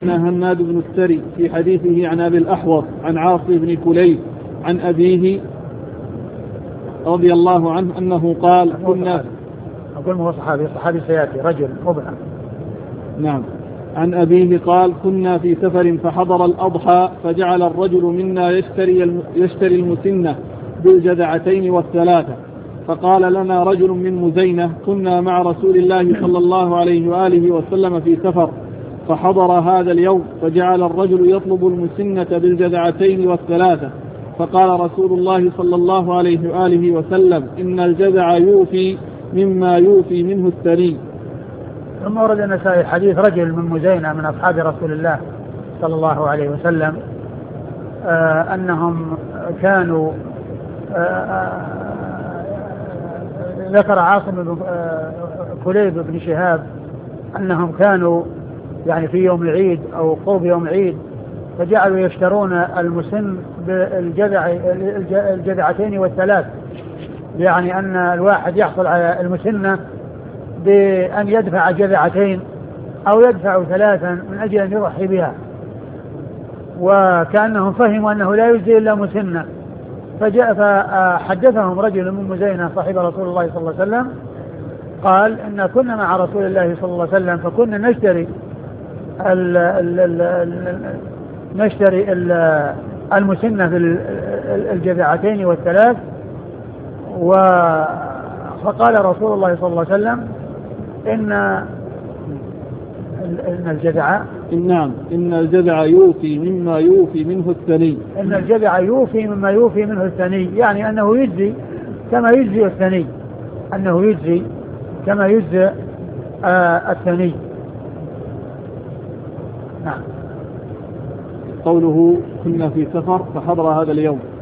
هناد بن السري في حديثه عن أبي الأحوص عن عاص بن كليب عن أبيه رضي الله عنه أنه قال كنا أقول هو صحابي سيأتي رجل مبهم. نعم. عن أبيه قال كنا في سفر فحضر الأضحى فجعل الرجل منا يشتري المسنة بالجذعتين والثلاثة، فقال لنا رجل من مزينة كنا مع رسول الله صلى الله عليه وآله وسلم في سفر فحضر هذا اليوم فجعل الرجل يطلب المسنة بالجذعتين والثلاثة، فقال رسول الله صلى الله عليه وآله وسلم إن الجذع يوفي مما يوفي منه الثري. ثم ورد النسائي حديث رجل من مزينة من أصحاب رسول الله صلى الله عليه وسلم أنهم كانوا ذكر عاصم بن كليب بن شهاب أنهم كانوا يعني في يوم العيد أو قرب يوم العيد فجعلوا يشترون المسن بالجذعتين والثلاث، يعني أن الواحد يحصل على المسنة بأن يدفع جذعتين أو يدفع ثلاثا من أجل أن يضحي بها، وكأنهم فهموا أنه لا يجزي إلا مسنة. فحدثهم رجل من مزينة صاحب رسول الله صلى الله عليه وسلم قال إن كنا مع رسول الله صلى الله عليه وسلم فكنا نشتري المسنة بالجذعتين والثلاث، فقال رسول الله صلى الله عليه وسلم إن الجذع إن الجذع يوفي مما يوفي منه الثني. إن الجذع يوفي مما يوفي منه الثني، يعني أنه يجزي كما يجزي الثني، أنه يجزي كما يجزي الثني. نعم. قوله كنا في سفر فحضر هذا اليوم